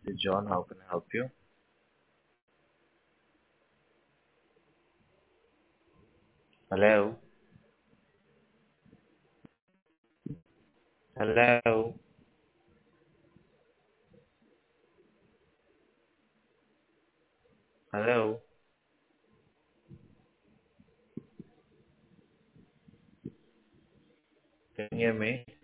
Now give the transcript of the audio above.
is John. How can I help you? Hello? Hello? Hello? Can you hear me?